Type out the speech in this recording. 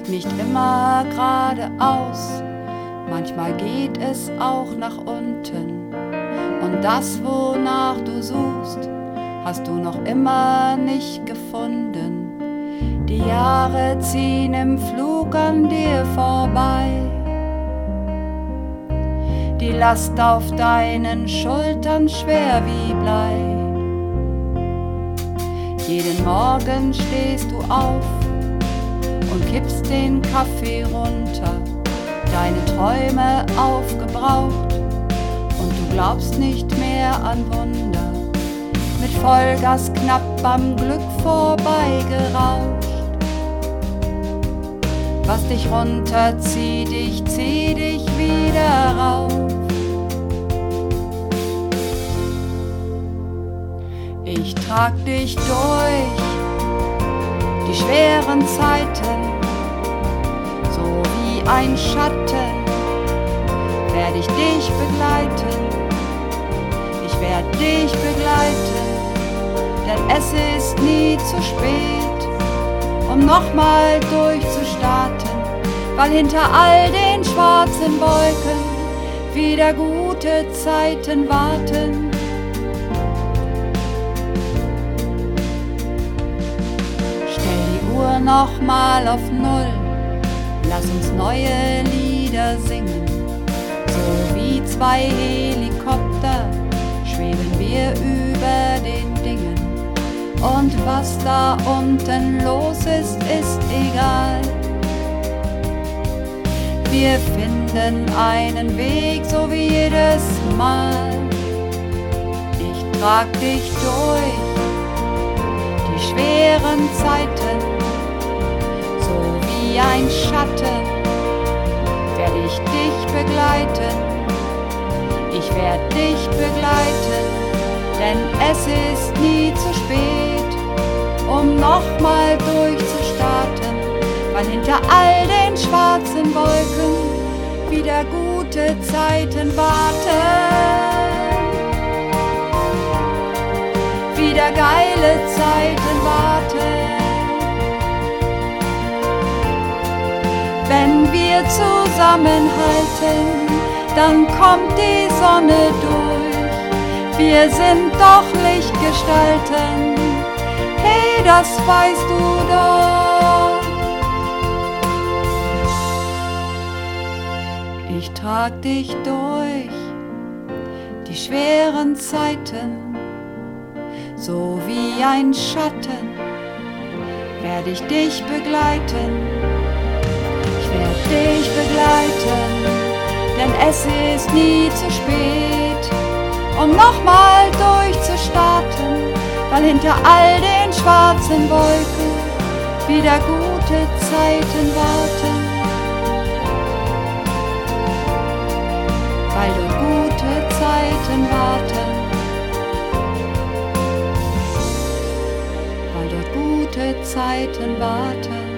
nicht immer geradeaus, manchmal geht es auch nach unten. Und das, wonach du suchst, hast du noch immer nicht gefunden. Die Jahre ziehen im Flug an dir vorbei. Die Last auf deinen Schultern schwer wie Blei. Jeden Morgen stehst du auf und kippst den Kaffee runter. Deine Träume aufgebraucht und du glaubst nicht mehr an Wunder. Mit Vollgas knapp am Glück vorbeigerauscht. Was dich runterzieht, ich zieh dich wieder rauf. Ich trag dich durch die schweren Zeiten, so wie ein Schatten werd ich dich begleiten. Ich werd dich begleiten, denn es ist nie zu spät, um nochmal durchzustarten, weil hinter all den schwarzen Wolken wieder gute Zeiten warten. Nochmal auf Null, lass uns neue Lieder singen. So wie zwei Helikopter schweben wir über den Dingen. Und was da unten los ist, ist egal. Wir finden einen Weg, so wie jedes Mal. Ich trag dich durch die schweren Zeiten. Wie ein Schatten werd ich dich begleiten. Ich werd dich begleiten, denn es ist nie zu spät, um nochmal durchzustarten, weil hinter all den schwarzen Wolken wieder gute Zeiten warten. Wieder geile Zeiten warten. Wenn wir zusammenhalten, dann kommt die Sonne durch. Wir sind doch Lichtgestalten, hey, das weißt du doch. Ich trag dich durch die schweren Zeiten, so wie ein Schatten werd ich dich begleiten. Dich begleiten, denn es ist nie zu spät, um nochmal durchzustarten, weil hinter all den schwarzen Wolken wieder gute Zeiten warten. Weil dort gute Zeiten warten. Weil dort gute Zeiten warten.